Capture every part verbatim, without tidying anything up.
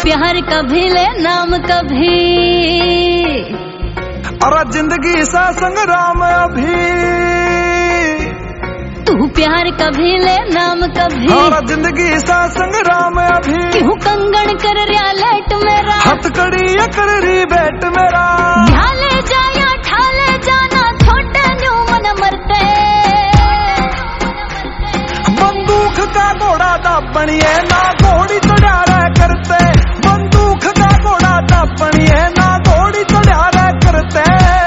प्यार कभी ले नाम कभी, अरे जिंदगी सा संग्राम अभी। तू प्यार कभी ले नाम कभी, अरे जिंदगी सा संग्राम अभी। क्यों कंगन कर रिया लेट मेरा, हथकड़ी कर रही बेट मेरा। ढाले जाया ठाले जाना छोटे न्यू मन मरते। बंदूक का घोड़ा दापणिए ना घोड़ी चढ़ा रहा करते। बंदूक का घोड़ा दापणिए ना घोड़ी चढ़ा रहा करते।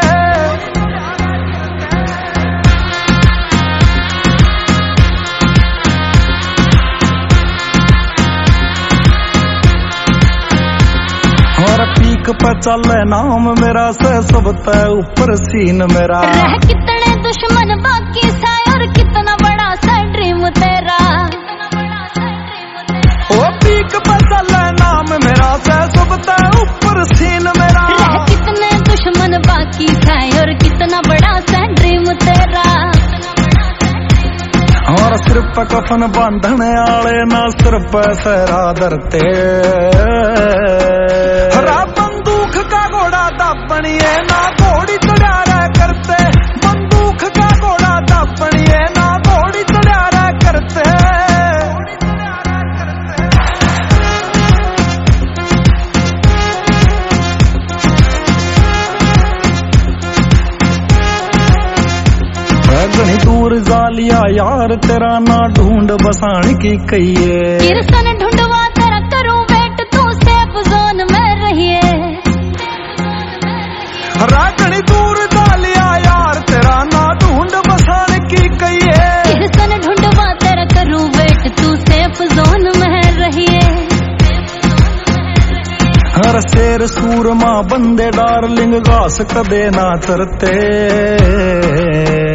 और पीक पे चले नाम मेरा से सब तय ऊपर सीन मेरा। रह कितने दुश्मन बाकी सा और कितना बड़ा सा ड्रीम तेरा। ओ पीक पे चले नाम मेरा से सब तय ऊपर सीन मेरा। रह कितने दुश्मन बाकी सा और कितना बड़ा सा ड्रीम तेरा। और सिर पे कफन बांधने आले ना सिर पे सहरा धरते। हरा बंदूक का घोड़ा दापणिए ना घोड़ी चढ़ा रहा करते। बंदूक का घोड़ा दापणिए ना घोड़ी चढ़ा रहा करते। घनी दूर जालिया यार तेरा ना ढूंढ बसाण की कहिए। किरसन ढूंढवा तेरा करूं वेट तू सेफ जोन में रहिए। घनी दूर जालिया यार तेरा ना ढूंढ बसाण की कहिए। किरसन ढूंढवा तेरा करूं वेट तू सेफ जोन में रहिए। हर शेर सूरमा बंदे डार्लिंग घास कदे ना चरते।